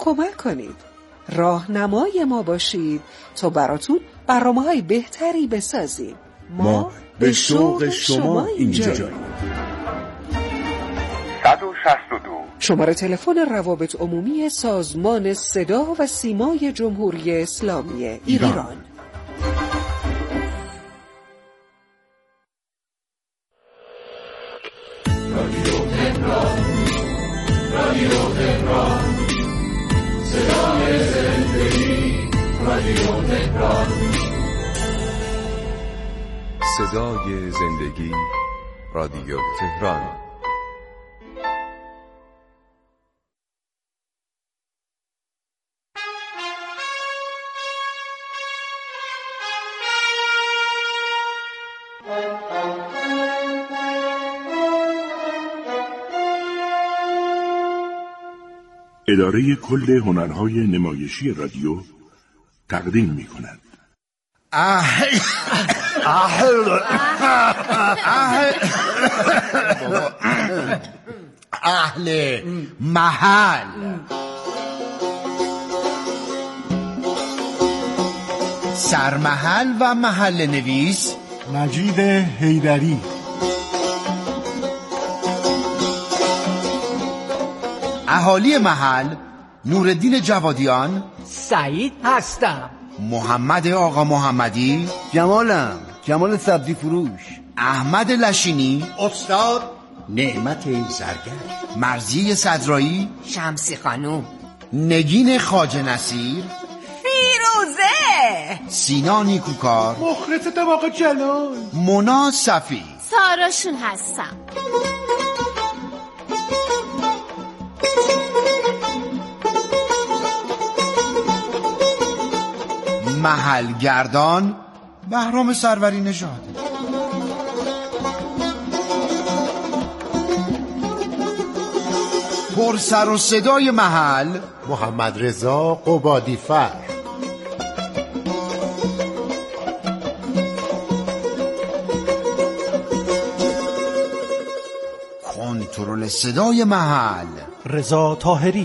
کمک کنید. راهنمای ما باشید تا براتون برنامه‌های بهتری بسازیم. ما به شوق شما اینجاییم. 162 شماره تلفن روابط عمومی سازمان صدا و سیمای جمهوری اسلامی ایران. رادیو تهران صدای زندگی. رادیو تهران صدای زندگی. رادیو تهران. اداره کل هنرهای نمایشی رادیو تقدیم می‌کند. اهل محل. سرمحل و محل نویس مجید حیدری. اهالی محل نورالدین جوادیان. سعید هستم. محمد آقا محمدی. جمالم، جمال سبزی فروش. احمد لشینی. استاد نعمت زرگر. مرضی صدرایی. شمسی خانوم. نگین خواجه نصیر. فیروزه. سینا نیکوکار. مخلصتم آقا جلال. مونا صفی. ساراشون هستم. محل گردان بهرام سروری نژاد. پر سر و صدای محل محمد رضا قبادی فر. کنترل صدای محل رضا طاهری.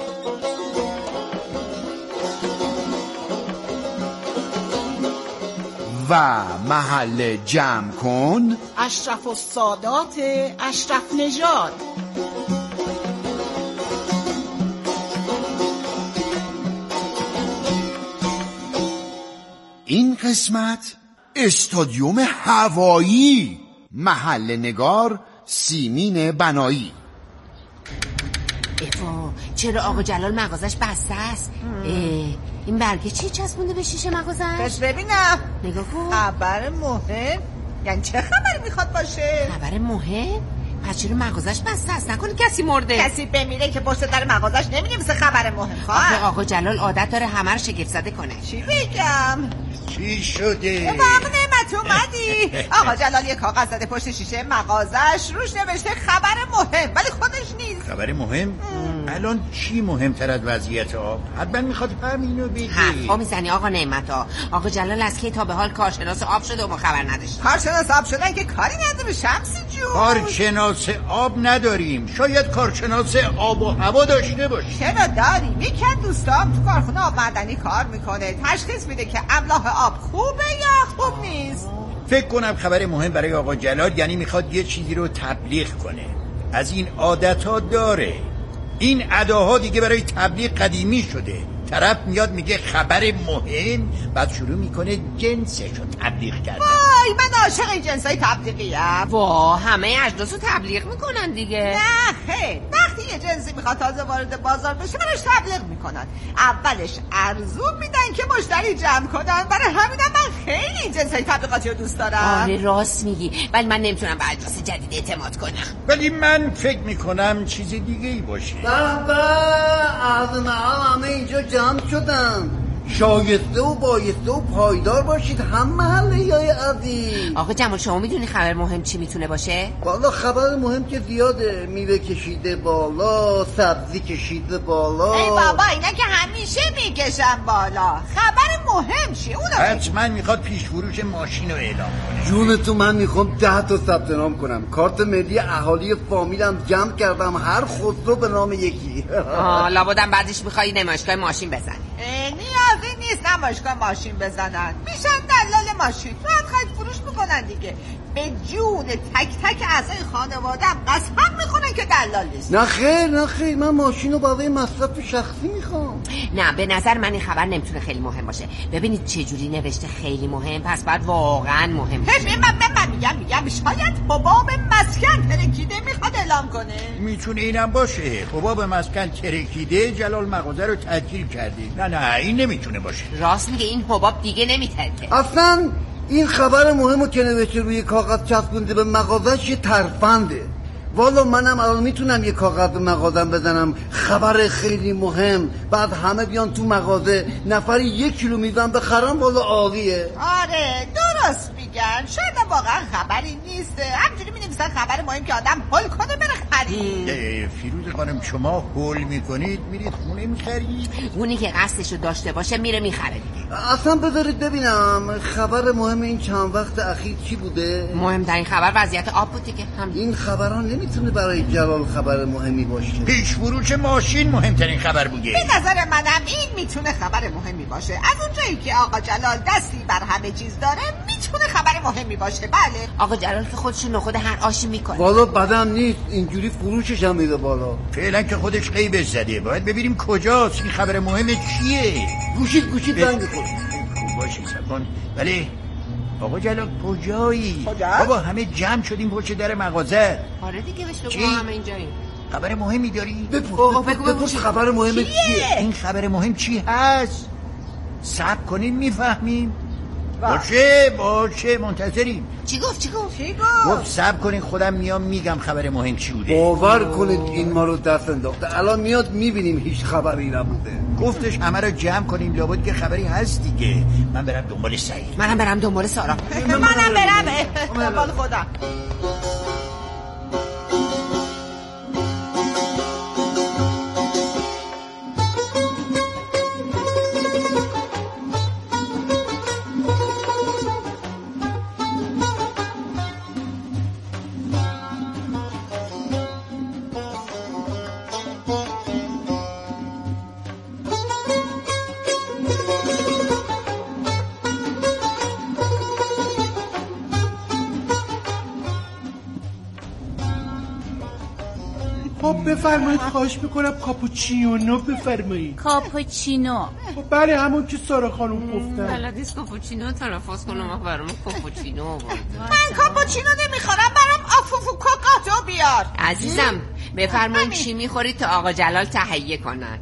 و محل جمع کن اشرف السادات اشرف نژاد. این قسمت استادیوم هوایی. محل نگار سیمین بنایی. افا چرا آقا جلال مغازش بسته است؟ این برگه چی چسبونده به شیشه مغازش؟ بس ببینم. نگاه کن. خبر مهم؟ یعنی چه خبری میخواد باشه؟ خبر مهم؟ پس چرا مغازش بسته است؟ نکنه کسی مرده؟ کسی بمیره که پشت در مغازش نمی‌نویسه خبر مهم. آقا جلال عادت داره همه رو شگفت زده کنه. چی بگم؟ چی شده؟ بابا نعمت اومدی؟ آقا جلال یه کاغذ زده پشت شیشه مغازش، روش نوشته خبر مهم، ولی خودش نیست. خبر مهم؟ الان چی مهمتر از وضعیت آب؟ حتما میخواد همینو بگی. حرفا میزنی آقا نعمتا. آقا جلال از کی تا به حال کارشناس آب شده و ما خبر نداشتیم؟ کارشناس آب شدن که کاری نداره شمسی جون. کارشناس آب نداریم، شاید کارشناس آب و هوا داشته باشیم. چرا داریم؟ یکی از دوستام تو کارخونه آب معدنی کار میکنه، تشخیص میده که املاح آب خوبه یا خوب نیست. فکر کنم خبر مهم برای آقا جلال یعنی میخواد یه چیزی رو تبلیغ کنه. از این عادت‌ها داره. این اداها دیگه برای تبلیغ قدیمی شده. طرف میاد میگه خبر مهم، بعد شروع میکنه جنسشو تبلیغ کردن. وای من عاشق این جنسای تبلیغیم. وا همه اجناسو تبلیغ میکنن دیگه. نه خیر، وقتی یه جنسی میخواد تازه وارد بازار بشه براش تبلیغ میکنن. اولش ارزون میدن که مشتری جمع کنن. برای همینم من خیلی این جنسای تبلیغاتی رو دوست دارم. آره راست میگی، ولی من نمیتونم به اجناس جدید اعتماد کنم. ولی من فکر میکنم چیز دیگه ای باشه. از همه اینجا جمع شدن. شایسته و بایسته و پایدار باشید هم محله یای عزیز. آقا جمال شما میدونی خبر مهم چی میتونه باشه؟ والا خبر مهم که زیاده. میوه کشیده بالا، سبزی کشیده بالا. ای بابا اینا که همیشه میکشن بالا. خبر مهم چیه؟ اونو حتما میخواد پیش فروش ماشین رو اعلام کنه. جون تو من میخوام 10 تا ثبت نام کنم. کارت ملی اهالی فامیلم جمع کردم، هر خسرو به نام یکی. لابدم بعدش میخوای نمایشگاه ماشین بزنی. نیازی نیست نمایشگاه ماشین بزنن، میشن دلال ماشین، راحت خرید فروش میکنن دیگه. به جون تک تک اعضای خانواده‌ام قسم میخونن که دلال نیست. نه خیر من ماشین رو برای مصرف شخصی میخوام. نه به نظر من این خبر نمیتونه خیلی مهم باشه. ببینید چه جوری نوشته خیلی مهم، پس بعد واقعا مهم باشه. من میگم شاید حباب مسکن ترکیده میخواد اعلام کنه. میتونه اینم باشه، حباب مسکن ترکیده جلال مغازه رو تدخیر کرده. نه این نمیتونه باشه. راست میگه، این حباب دیگه نمیترکه. اصلا این خبر مهمو که نوشته روی کاغذ چسبونده به مغازش یه ترفنده. والا منم الان میتونم یه کاغذ به مغازم بزنم خبر خیلی مهم، بعد همه بیان تو مغازه نفری 1 کیلو میوه بخرم، والا عالیه. آره درست میگن، شاید واقعا خبری نیست، همجوری مینویسن خبر مهم که آدم هول کنه بره خرید. فیروز خانم شما هول میکنید میرید خونه میخرید؟ اونی که قصدشو داشته باشه میره میخره دیگه. اصلا بذارید ببینم خبر مهم این چند وقت اخیر چی بوده؟ مهمترین خبر وضعیت آب بود دیگه. این خبران نمیتونه برای جلال خبر مهمی باشه. پیش فروش ماشین مهمترین خبر بوده. به نظر منم این میتونه خبر مهمی باشه. از اونجایی که آقا جلال دستی بر همه چیز داره میتونه خبر مهمی باشه. بله آقا جلال که خودشو نخود هر آشی میکنه. والا بدم نیست، اینجوری فروشش هم میره بالا. فعلا که خودش غیبش زده، باید ببینیم کجاست، این خبر مهم چیه. گوشید زنگ بخور. باشه سبان. بله آقا جلال کجایی؟ کجا؟ بابا همه جمع شدیم پشت در مغازه. آره دیگه بهش بگو ما همه اینجاییم. خبر مهمی داری؟ بپرس خبر مهم چیه؟ این خبر مهم چی هست؟ صبر کنین میفهمیم. باشه منتظریم. چی گفت؟ گفت صبر کنین خودم میام میگم خبر مهم چی بوده. باور کنید این ما رو دست انداخته، الان میاد میبینیم هیچ خبری نبوده. گفتش همه رو جمع کنیم، لابد که خبری هست دیگه. من برم دنبال سعید. منم برم دنبال سارا. منم برم دنبال خودم. بفرمایید، خواهش میکنم کاپوچینو بفرمایید. کاپوچینو؟ بله همون که سارا خانم گفتن. بلدیست کاپوچینو تلفظ کنم برام کاپوچینو آورده. من کاپوچینو نمیخورم، برام آفوفو کوکاتو بیار. عزیزم بفرمایید چی میخورید تا آقا جلال تهیه کنن.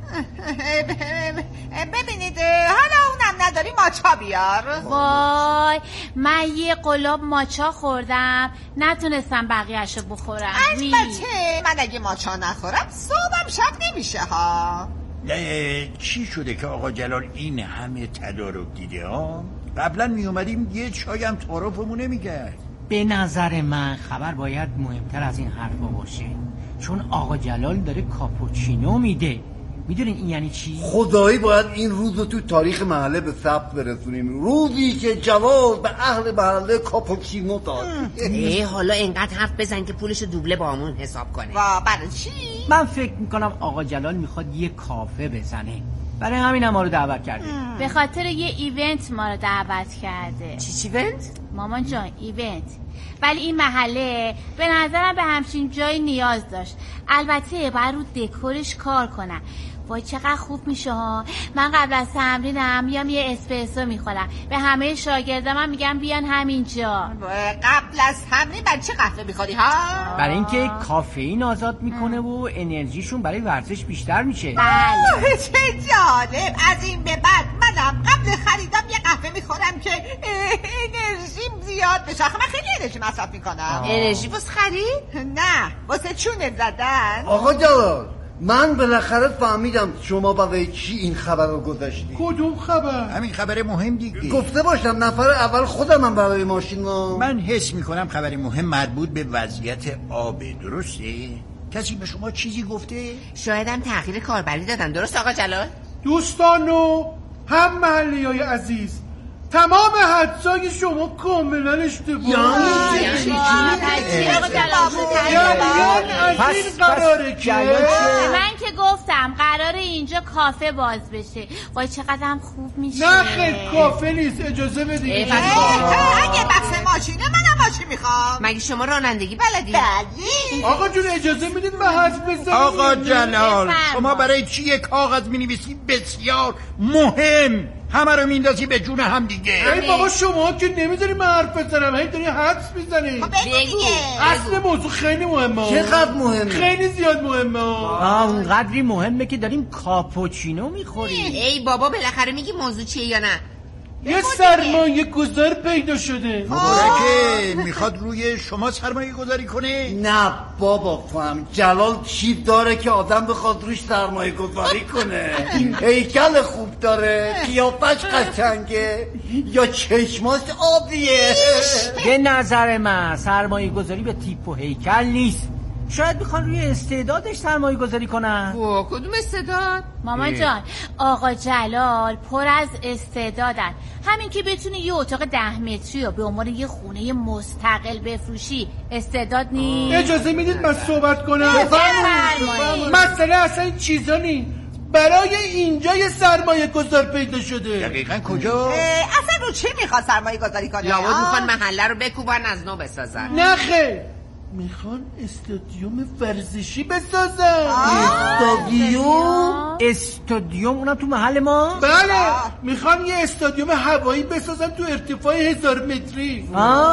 ببینید حالا اونم نداری ماچا بیار. وای من یه قلاب ماچا خوردم، نتونستم بقیه‌شو بخورم. البته من اگه ماچا نخورم صبحم شب نمیشه ها. چی شده که آقا جلال این همه تدارک دیده ها؟ قبلا می اومدیم یه چای هم تعارفمون نمی‌کرد. به نظر من خبر باید مهمتر از این حرفا باشه، چون آقا جلال داره کاپوچینو میده. میدونین این یعنی چی؟ خدایی باید این روز رو تو تاریخ محله به ثبت برسونیم، روزی که جلال به اهل محله کاپوچینو داد. حالا اینقدر حرف بزن که پولشو دوبله با همون حساب کنه. برای چی؟ من فکر میکنم آقا جلال میخواد یه کافه بزنه، برای همین ما رو دعوت کرده. به خاطر یه ایونت ما رو دعوت کرده. چی ایونت؟ مامان جان ایونت. ولی این محله به نظرم به همچین جایی نیاز داشت. البته باید رو دکورش کار کنم. وای چقدر خوب میشه ها. من قبل از تمرینم میام یه اسپرسو میخورم، به همه شاگردام میگم بیان همینجا. قبل از تمرین برای چه قهوه میخوری ها؟ برای اینکه کافئین آزاد میکنه و انرژیشون برای ورزش بیشتر میشه. بله. چه جالب. از این به بعد منم قبل خریدم یه قهوه میخورم که انرژیم زیاد بشه. من خیلی انرژی مصرف میکنم. انرژی واسه خرید؟ نه واسه چونه زدن. آقا جلال من بالاخره فهمیدم شما برای چی این خبر رو گذاشتی. کدوم خبر؟ همین خبر مهم دیگه. گفته باشم نفر اول خودم برای ماشین رو. من حس میکنم خبر مهم مربوط به وضعیت آبه، درسته؟ کسی به شما چیزی گفته؟ شاید هم تغییر کاربری دادن، درست آقا جلال؟ دوستانو هم محلیه‌های عزیز، تمام حدسای شما کاملا اشتباه. پس قراره که من که گفتم قراره اینجا کافه باز بشه. وای چقدر هم خوب میشه. نه خیر کافه نیست، اجازه بدید. اگه بحث ماشینه منم ماشین میخوام. مگه شما رانندگی بلدی؟ بله. آقا جون اجازه میدید من حرف بزنم؟ آقا جلال شما برای چی یک کاغذ می‌نویسی بسیار مهم همه رو میندازی به جون هم دیگه؟ ای بابا شما که نمیذاری من حرف بزنم، هی داری حدس میزنی. خب بگو دیگه. اصل موضوع خیلی مهمه. چقدر مهمه؟ خیلی زیاد مهمه. اونقدری مهمه که داریم کاپوچینو میخوریم. ای بابا بالاخره میگی موضوع چیه یا نه؟ یه سرمایه گذار پیدا شده. مبارکه میخواد روی شما سرمایه گذاری کنه؟ نه بابا فهم جلال چی داره که آدم بخواد روش سرمایه گذاری کنه؟ هیکل خوب داره، قیافش قشنگه، یا چشماش آبیه. به نظر من سرمایه گذاری به تیپ و هیکل نیست، شاید بخوان روی استعدادش سرمایه گذاری کنن. کدوم استعداد؟ مامان جان آقا جلال پر از استعدادن. همین که بتونی یه اتاق 10 متری رو به عنوان یه خونه مستقل بفروشی استعداد نیست؟ اجازه میدید من صحبت کنم؟ بفرمایید. مسئله اصلا این چیزا نیست، برای اینجا یه سرمایه گذار پیدا شده. دقیقا کجا؟ اصلا رو چی میخواد سرمایه گذاری کنه؟ لابد میخوان محله رو بکوبن از نو بسازن. نه خیر، میخوان استادیوم ورزشی بسازن. استادیوم اونم تو محل ما؟ بله، میخوان یه استادیوم هوایی بسازن تو ارتفاع 1000 متری.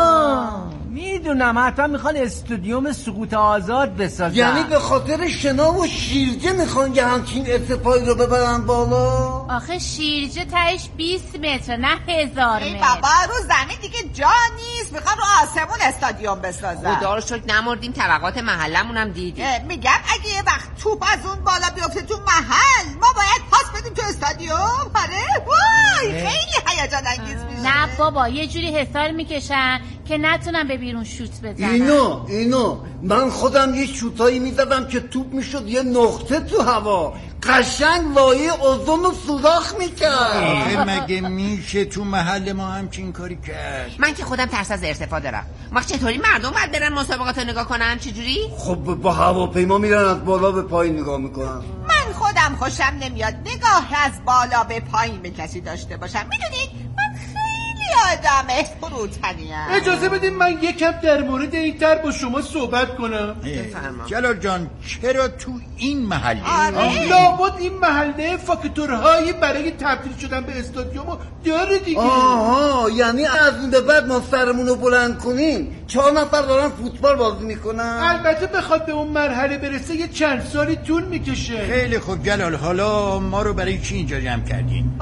میدونم، حتما میخوان استادیوم سقوط آزاد بسازن. یعنی به خاطر شنا و شیرجه میخوان یه همچین ارتفاعی رو ببرن بالا؟ آخه شیرجه تهش 20 متر نه 1000 متر. ای بابا رو زمین دیگه جا نیست، میخوان رو آسمون استادیوم بسازن. خدا رو شکر نمردیم، طبقات محلمون هم دیدیم. میگم اگه یه وقت توپ از اون بالا بیفته تو محل ما باید پاس بدیم تو استادیوم. آره وای خیلی هیجان انگیز میشه. نه بابا یه جوری حسار میکشن که نتونم به بیرون شوت بزنم. اینو من خودم یه شوتایی میزدم که توپ میشد یه نقطه تو هوا، قشنگ لایه اوزون رو سوراخ میکرد. مگه میشه تو محل ما همچین کاری کرد؟ من که خودم ترس از ارتفاع دارم. ما چطوری مردم باید برن مسابقات رو نگاه کنن؟ چجوری؟ خب با هواپیما میرن از بالا به پایین نگاه میکنن. من خودم خوشم نمیاد نگاه از بالا به پایین به کسی داشته باشم. میدونید من خیلی آدم فروتنیم. اجازه بدید من یکم در مورد این تر با شما صحبت کنم. جلال جان چرا تو این محله؟ لابد این محله فاکتورهایی برای تبدیل شدن به استادیوم داره دیگه. آها، یعنی از این به بعد ما سرمون رو بلند کنیم 4 نفر دارن فوتبال بازی میکنن؟ البته بخواد به اون مرحله برسه یه چند سالی طول میکشه. خیلی خوب جلال، حالا ما رو برای چی اینجا جمع کردین؟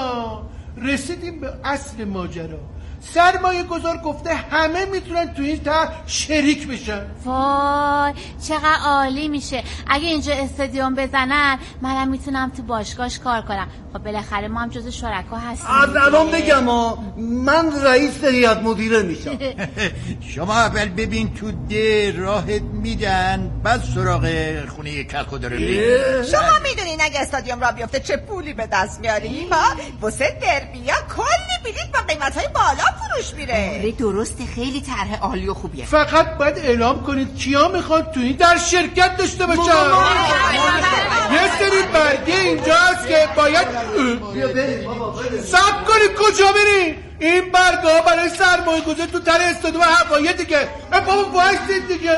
رسیدیم به اصل ماجرا. سرمایه گذار گفته همه میتونن تو این طرح شریک بشن. وای چقدر عالی میشه اگه اینجا استادیوم بزنن، منم میتونم تو باشگاهش کار کنم. خب بالاخره ما هم جز شرکا هستیم. از الان بگم من رئیس هیئت مدیره میشم. شما اول ببین تو ده راهت میدن، بعد سراغ خونه کلخدا رو میرین. شما میدونین اگه استادیوم را بیفته چه پولی به دست میاریم؟ واسه دربیا کلی بلیط با قیمت‌های بالا فروش میره. آره درسته، خیلی طرح عالی و خوبیه. فقط باید اعلام کنید کیا میخوان تو این در شرکت داشته باشن. یه سری برگه اینجا هست که باید صبر کنید. کجا بریم؟ این برگه ها برای سرمایه گذاری تو طرح استادیوم هوایی دیگه. بابا وایسید دیگه.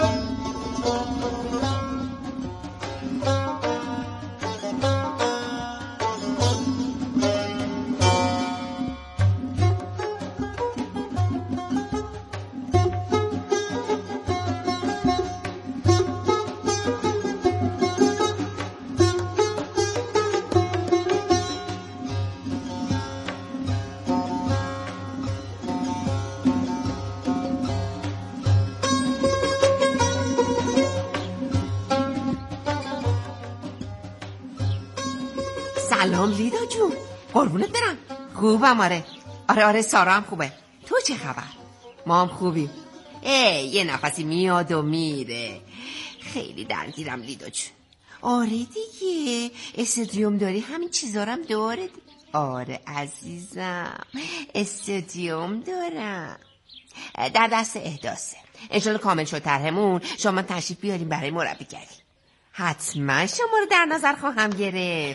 سلام لیدا جون، قربونت برم. خوبم. آره سارا هم خوبه. تو چه خبر؟ ما هم خوبیم. یه نفسی میاد و میره. خیلی درگیرم لیدا جون. آره دیگه استادیوم داری همین چیزا رو هم داره. آره عزیزم، استادیوم دارم، در دست احداثه. انشالله کامل شد طرحمون، شما تشریف بیاریم برای مربیگری. حتما شما رو در نظر خواهم گرفت.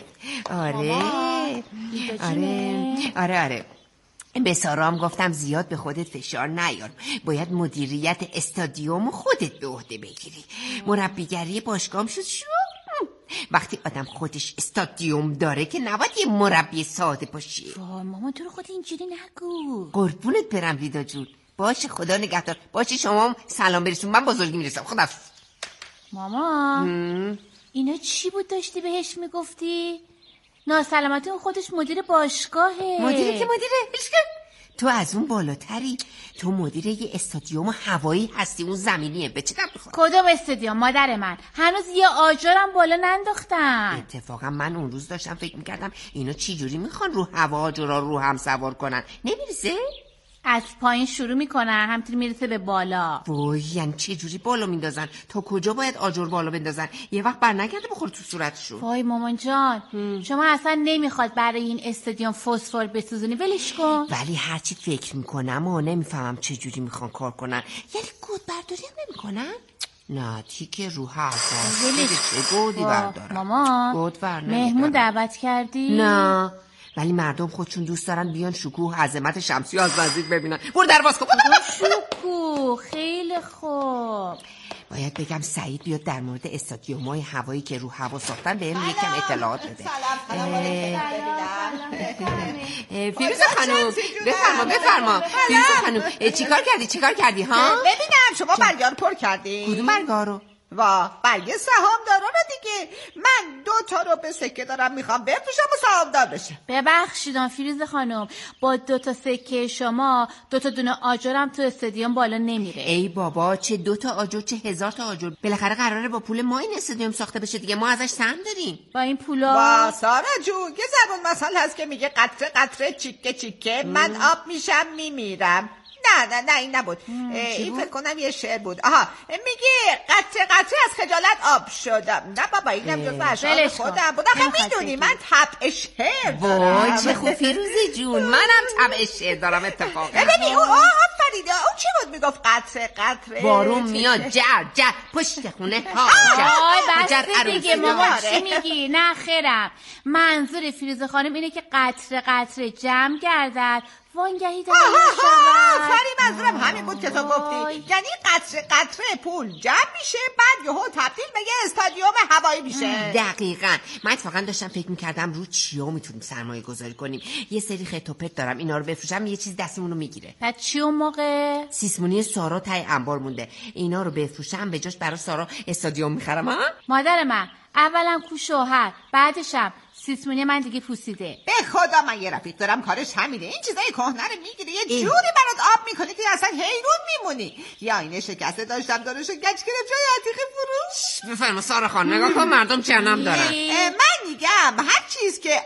آره به سارام گفتم زیاد به خودت فشار نیار، باید مدیریت استادیوم خودت به عهده بگیری. مربیگری باشگاهم شد شو. وقتی آدم خودش استادیوم داره که نباید یه مربی ساده باشی. مامان تو رو خود اینجوری نگو. قربونت برم لیدا جون. باشه خدا نگهدار. باشه شما سلام برسون، من بزرگی میرسم. خدا. مامان اینا چی بود داشتی بهش میگفتی؟ ناسلامتی اون خودش مدیر باشگاهه. مدیره تو از اون بالاتری، تو مدیر یه استادیوم هوایی هستی، اون زمینیه. به چه در بخواد؟ کدوم استادیوم مادر من؟ هنوز یه آجرم بالا ننداختن. اتفاقا من اون روز داشتم فکر میکردم اینا چی جوری میخوان رو هوا آجرها رو هم سوار کنن. نمیرسه؟ از پایین شروع میکنن همینطوری میرسه به بالا. وای یعنی چه جوری بالا میندازن؟ تا کجا باید آجر بالا بندازن؟ یه وقت بر نگرده بخور تو صورتشون. وای مامان جان شما اصلا نمیخواد برای این استادیوم فسفر بسوزونی، ولش کن. ولی هرچی فکر میکنم و نمیفهمم چه جوری میخوان کار کنن. یعنی گود برداری هم نمیکنن؟ نه تیکه رو هست. چه گودی بردارن؟ مامان مهمون دعوت کردی؟ نه ولی مردم خودشون دوست دارن بیان شکوه عظمت شمسی از نزدیک ببینن. برو درواز کن. شکوه خیلی خوب. باید بگم سعید بیاد در مورد استادیوم‌های هوایی که رو هوا ساختن بهم یکم اطلاعات بده. فیروزه خانم بفرما. فیروزه خانم چیکار کردی ها؟ ببینم شما برگار پر کردی؟ کدوم برگارو؟ برگه سهامدارا رو دیگه. من 2 تا رو به سکه دارم میخوام بفروشم و سهامدار بشه. ببخشید فیروزه خانم، با 2 تا سکه شما 2 تا دونه آجرم تو استادیوم بالا نمیره. ای بابا چه 2 تا آجر چه 1000 تا آجر، بالاخره قراره با پول ما این استادیوم ساخته بشه دیگه، ما ازش سهم داریم. با این پولا سارا جون یه زبون مثل هست که میگه قطره قطره چیکه چیکه من آب میشم میمیرم. نه این نبود. این فکر کنم یه شعر بود. میگه قطره قطره از خجالت آب شدم. نه بابا اینم جز اشعار خودم بود. میدونی من طبع شعر دارم. وای چه خوب فیروزه جون، منم طبع شعر دارم اتفاقا. ببین آفریده اون چی بود میگفت قطره قطره بارون میاد جر پشت خونه ها بس دیگه مامان چی میگی؟ نه خیرم، منظور فیروزه خانم اینه که قطره قطره جمع گردد وانگهی داره خری منظورم همین بود که تو گفتی. یعنی قطره قطره پول جمع میشه بعد یهو تبدیل به یه استادیوم هوایی میشه. دقیقاً. من اتفاقا داشتم فکر میکردم رو چیا میتونیم سرمایه گذاری کنیم. یه سری خط و پت دارم، اینا رو بفروشم یه چیز دستمون رو میگیره. بعد چی اون موقع؟ سیسمونی سارا تای انبار مونده، اینا رو بفروشم به جاش برای سارا استادیوم میخرم. مادر من اولا کو شوهر، بعدشم سیسمونی من دیگه پوسیده. به خدا من یه رفیق دارم کارش همینه، این چیزای کهنه رو میگیره یه جوری برات آب میکنه که اصلا حیرون میمونی. یا آینه شکسته داشتم دارشو گچ گرفت جای عتیقه فروش. بفرما سارا خان نگاه کن مردم جهنم دارن. من میگم هر چیز که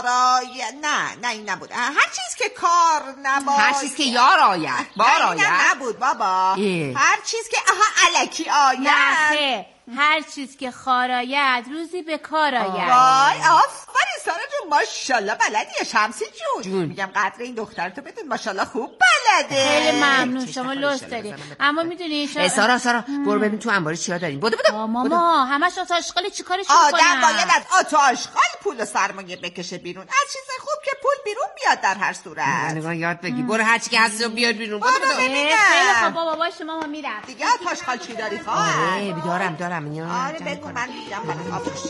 نه این نبود. هر چیز که کار نباشه، هر چیز که یار آید بار آید نبود بابا. هر چیز که الکی آید. نه هر چیز که خار آید روزی به کار آید. وای آفرین سارا جون ماشاءالله بلدی. شمسی جون میگم قدر این دخترتو بدون ماشاءالله خوب بلده. خیلی ممنون شما لطف دارید. اما میدونی سارا برو ببین تو انبار چیا داریم. بدو ماما همش آتش آشغال چیکارش میکنن؟ آدم باید از آتش آشغال پول و سرمایه بکشه بیرون. از چیز خوب که پول بیرون بیاد در هر صورت. نگاه یاد بگی. برو هر چی که هست رو بیاد بیرون. بدو خیلی خوب بابا باشه ماما میرم دیگه. آتش آشغال چی داری خواهر؟ دارم آره بگو من میگم برای آبوشی.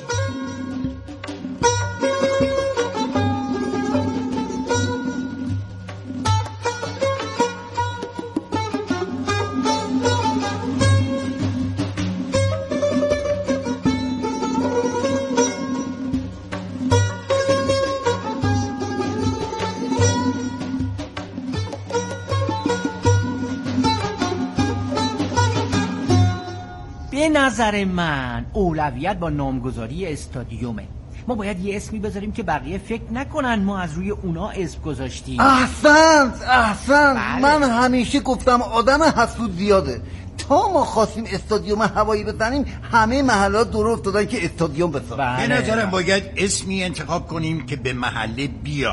به نظر من اولویت با نامگذاری استادیومه. ما باید یه اسمی بذاریم که بقیه فکر نکنن ما از روی اونا اسم گذاشتیم. احسنت من همیشه گفتم آدم حسود زیاده. تا ما خواستیم استادیوم هوایی بزنیم همه محلات دور افتادن که استادیوم بسازن. به نظرم باید اسمی انتخاب کنیم که به محله بیاد.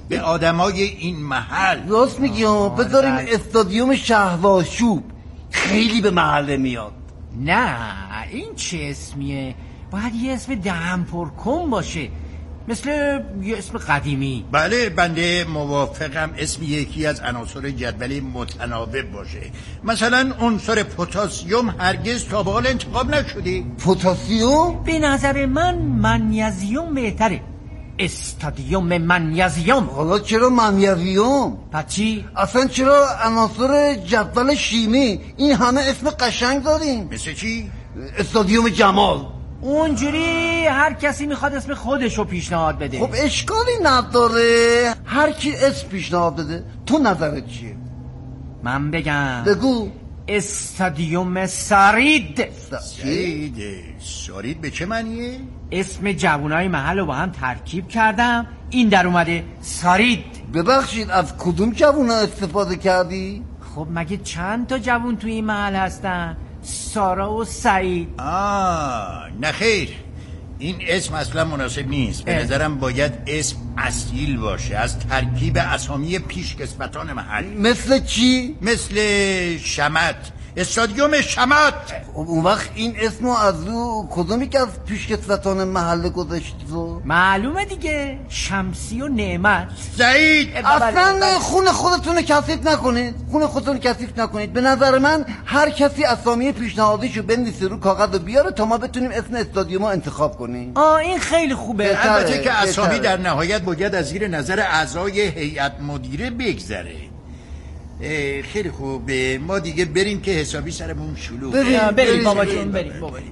به آدمای این محل. راست میگی بذاریم استادیوم شهواشوب، خیلی به محله میاد. نه این چه اسمیه؟ باید یه اسم دهن پرکن باشه، مثل یه اسم قدیمی. بله بنده موافقم اسم یکی از عناصر جدول متناوب باشه. مثلا عنصر پتاسیم هرگز تا به حال انتخاب نشده. پتاسیم؟ به نظر من منیزیم بهتره. استادیوم منیزیم. حالا چرا منیزیم؟ پس چی؟ اصلا چرا عناصر جدول شیمی این همه اسم قشنگ داریم؟ مثل چی؟ استادیوم جمال. اونجوری هر کسی میخواد اسم خودشو پیشنهاد بده. خب اشکالی نداره، هر کی اسم پیشنهاد بده. تو نظرت چیه؟ من بگم. بگو. استادیوم سارید. سارید به چه معنیه؟ اسم جوانای محل رو با هم ترکیب کردم، این در اومده سارید. ببخشید از کدوم جوونا استفاده کردی؟ خب مگه چند تا جوون توی این محل هستن؟ سارا و سعید. نه خیر، این اسم اصلا مناسب نیست. به نظرم باید اسم اصیل باشه، از ترکیب اسامی پیشکسوتان محل. مثل چی؟ مثل شمت، استادیوم شمت. اون وقت این اسمو از رو کدومی که از پیشکسوتان محله گذاشتی تو؟ معلومه دیگه، شمسی و نعمت. سعید اصلا خون خودتون کثیف نکنید، خون خودتون کثیف نکنید. به نظر من هر کسی اسامی پیشنهادیشو بنویسه رو کاغذ و بیاره تا ما بتونیم اسم استادیوم رو انتخاب کنیم. این خیلی خوبه. البته که اسامی در نهایت باید از زیر نظر اعضای هیئت مدیره بگذره. خیلی خوب، ما دیگه بریم که حسابی سرمون شلوغ. بریم بابا جون، بریم.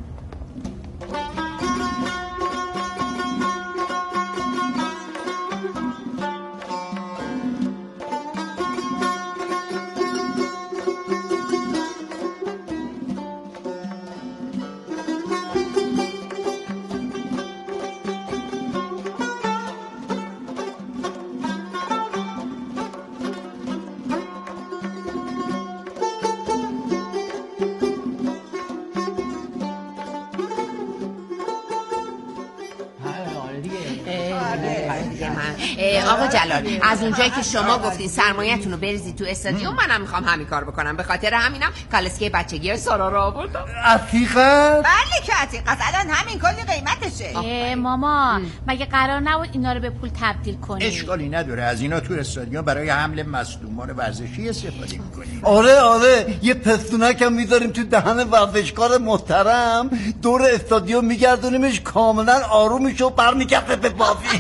آقا جلال، از اونجایی که شما گفتین سرمایه‌تون رو بریزید تو استادیوم، منم میخوام همین کار بکنم. به خاطر همینم کالسکه بچگی سارا رو آوردم. عتیقه؟ بله که عتیقه، الان همین کلی قیمتشه. ماما مگه قرار نبود اینا رو به پول تبدیل کنی؟ اشکالی نداره، از اینا تو استادیوم برای حمل مصدومان ورزشی استفاده میکنیم. آره یه پستونک هم میذاریم تو دهن ورزشکار محترم، دور استادیوم میگردونیمش، کاملا آروم میشه و برمیگرده به بازی.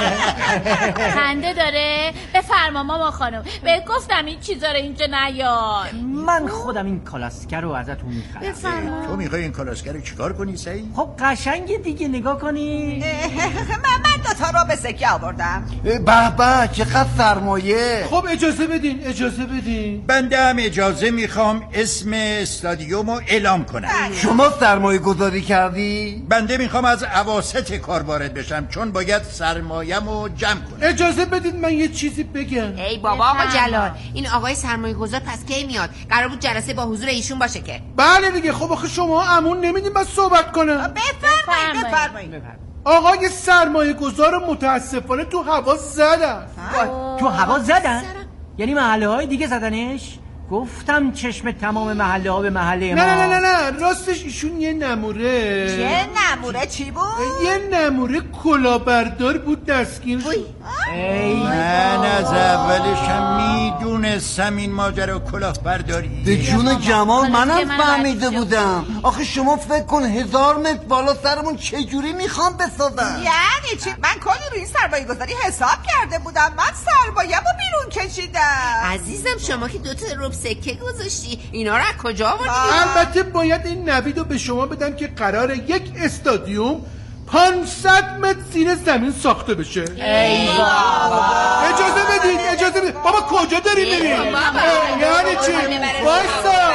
خنده داره؟ بفرما ماما خانم، بهت گفتم این چیزا رو اینجا نیار. من خودم این کالاسکه رو ازتون میخرم. بفرما. تو میخوای این کالاسکه رو چیکار کنی سعید؟ خب قشنگه دیگه، نگاه کنی. من 2 تا رو به سکه آوردم. به چقدر سرمایه. خب اجازه بدین. بنده هم اجازه میخوام اسم استادیوم رو اعلام کنم. شما سرمایه گذاری کردی؟ بنده میخوام از اواسط کار وارد بشم، چون باید سرمایه‌مو جمع کنم. اجازه بدید من یه چیزی بگم. ای بابا آقا جلال، این آقای سرمایه گذار پس کی میاد؟ قرار بود جلسه با حضور ایشون باشه که. بله دیگه. خب آخه شما امون نمیدین من صحبت کنم. بفرمایید. آقای سرمایه گذار متاسفانه تو هوا زدن. تو هوا زدن؟ یعنی محله های دیگه زدنش؟ گفتم چشم تمام محله ها به محله ما. نه راستش ایشون یه نموره. چه نموره؟ چی بود؟ یه نموره کلاهبردار بود دستگیر شد. من از اولش هم میدونستم این ماجرا کلاهبرداری. به جون جمال منم فهمیده بودم. آخه شما فکر کن 1000 متر بالا سرمون چجوری میخوام بسازن؟ یعنی چی؟ من کلی روی سرمایه گذاری حساب کرده بودم، من سرمایه‌مو بیرون کشیدم. عزیزم شما که 2 تا ربع سکه گذاشتی، اینا رو از کجا آوردی؟ البته باید این نوید رو به شما بدم که قراره یک استادیوم 500 متر زیر زمین ساخته بشه. ای بابا اجازه بدید. بابا کجا داری میری؟ یعنی چی؟ وایسا.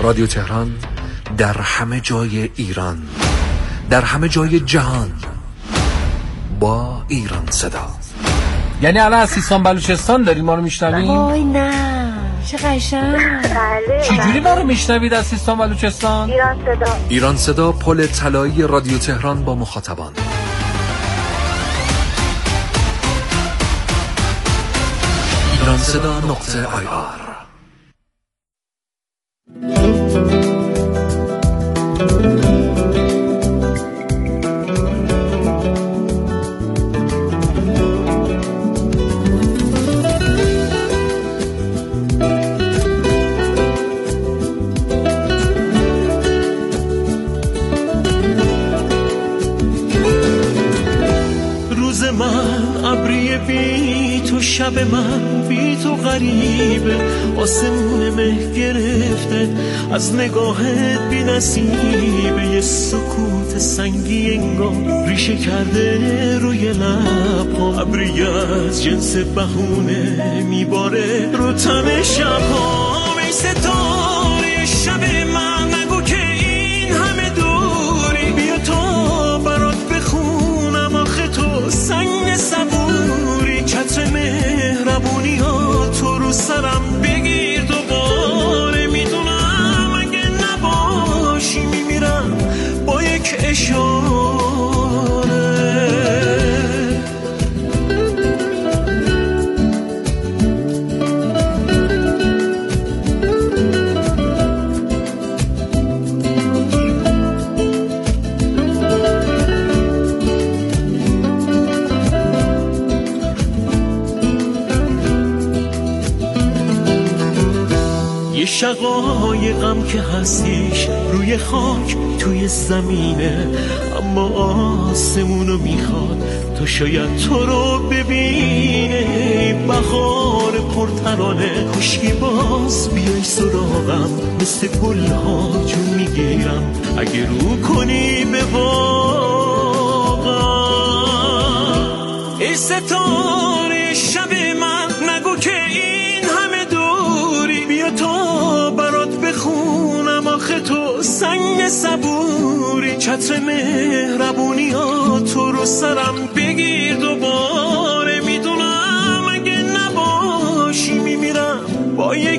رادیو تهران در همه جای ایران، در همه جای جهان، با ایران صدا. یعنی الان از سیستان بلوچستان دارید ما رو میشنوید؟ وای نه چه قشنگ. چجوری ما رو میشنوید از سیستان بلوچستان؟ ایران صدا پل طلایی رادیو تهران با مخاطبان. ایرانصدا.ir. روز من ابری بی تو، شب من بی تو غریبه، آسمون مه گرفته از نگاهت بی نصیبه، یه سکوت سنگی انگار ریشه کرده روی لب‌ها، ابری از جنس بهونه میباره رو تن شب‌ها. ای ستاره شب من نگو که این همه دوری، بیا تا برات بخونم آخه تو سنگ صبوری، چتر مهربونی ها تو رو سرم بگیر دوباره، میدونم اگه نباشی میمیرم با یک اشاره. یه شقایقم که هستیش روی خاک توی زمینه، اما آسمونو میخواد تو شاید تو رو ببینه. بهار پرترانه کشکی باز بیای سراغم، مثل گلها جون میگیرم اگه رو کنی به باغم. ای ستاره شب من نگو که این همه دوری، بیا تا برات بخونم آخه تو سنگ صبوری، چتر مهربونی ها تو رو سرم بگیر دوباره، میدونم اگه نباشی میمیرم با یک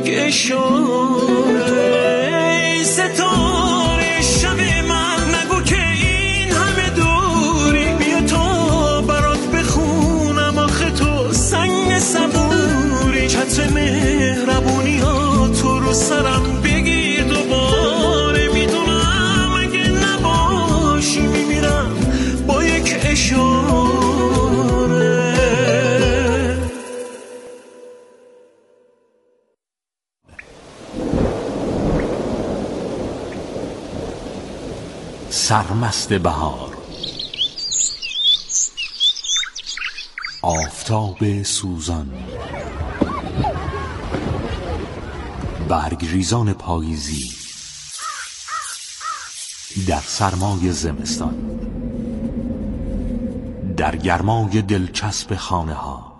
اشاره. ای ستاره شب من نگو که این همه دوری، بیا تا برات بخونم آخه تو سنگ صبوری، چتر مهربونی ها تو رو سرم بگیر دوباره، میدونم اگه نباشی میمیرم با یک اشاره. سرمست بهار، آفتاب سوزان، برگریزان پاییزی در سرمای زمستان، در گرمای دلچسب خانه ها،